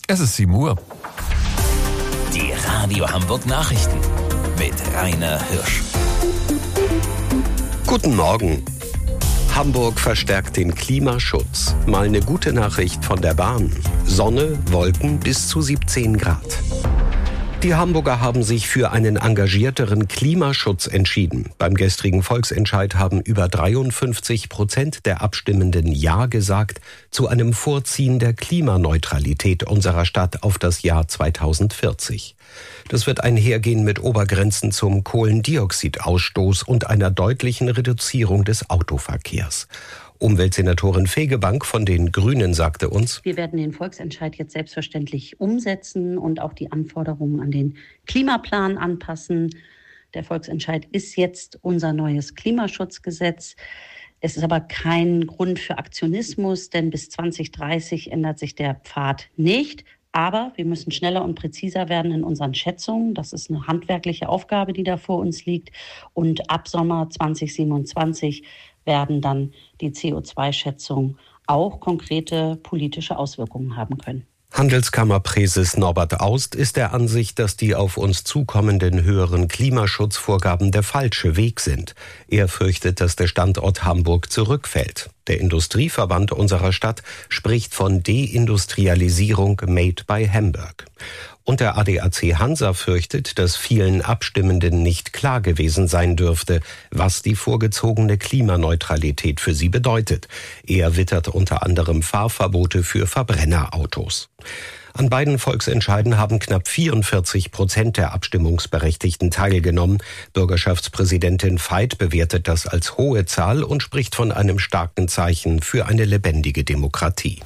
Es ist 7 Uhr. Die Radio Hamburg Nachrichten mit Rainer Hirsch. Guten Morgen. Hamburg verstärkt den Klimaschutz. Mal eine gute Nachricht von der Bahn. Sonne, Wolken bis zu 17 Grad. Die Hamburger haben sich für einen engagierteren Klimaschutz entschieden. Beim gestrigen Volksentscheid haben über 53% der Abstimmenden Ja gesagt zu einem Vorziehen der Klimaneutralität unserer Stadt auf das Jahr 2040. Das wird einhergehen mit Obergrenzen zum Kohlendioxidausstoß und einer deutlichen Reduzierung des Autoverkehrs. Umweltsenatorin Fegebank von den Grünen sagte uns: Wir werden den Volksentscheid jetzt selbstverständlich umsetzen und auch die Anforderungen an den Klimaplan anpassen. Der Volksentscheid ist jetzt unser neues Klimaschutzgesetz. Es ist aber kein Grund für Aktionismus, denn bis 2030 ändert sich der Pfad nicht. Aber wir müssen schneller und präziser werden in unseren Schätzungen. Das ist eine handwerkliche Aufgabe, die da vor uns liegt. Und ab Sommer 2027 werden dann die CO2-Schätzungen auch konkrete politische Auswirkungen haben können. Handelskammerpräses Norbert Aust ist der Ansicht, dass die auf uns zukommenden höheren Klimaschutzvorgaben der falsche Weg sind. Er fürchtet, dass der Standort Hamburg zurückfällt. Der Industrieverband unserer Stadt spricht von Deindustrialisierung made by Hamburg. Und der ADAC Hansa fürchtet, dass vielen Abstimmenden nicht klar gewesen sein dürfte, was die vorgezogene Klimaneutralität für sie bedeutet. Er wittert unter anderem Fahrverbote für Verbrennerautos. An beiden Volksentscheiden haben knapp 44% der Abstimmungsberechtigten teilgenommen. Bürgerschaftspräsidentin Veit bewertet das als hohe Zahl und spricht von einem starken Zeichen für eine lebendige Demokratie.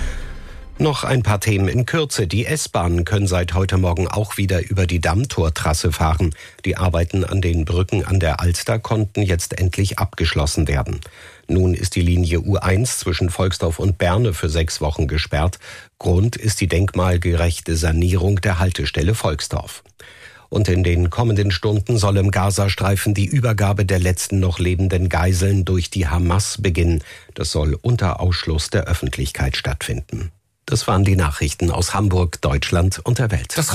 Noch ein paar Themen in Kürze. Die S-Bahnen können seit heute Morgen auch wieder über die Dammtortrasse fahren. Die Arbeiten an den Brücken an der Alster konnten jetzt endlich abgeschlossen werden. Nun ist die Linie U1 zwischen Volksdorf und Berne für 6 Wochen gesperrt. Grund ist die denkmalgerechte Sanierung der Haltestelle Volksdorf. Und in den kommenden Stunden soll im Gazastreifen die Übergabe der letzten noch lebenden Geiseln durch die Hamas beginnen. Das soll unter Ausschluss der Öffentlichkeit stattfinden. Das waren die Nachrichten aus Hamburg, Deutschland und der Welt.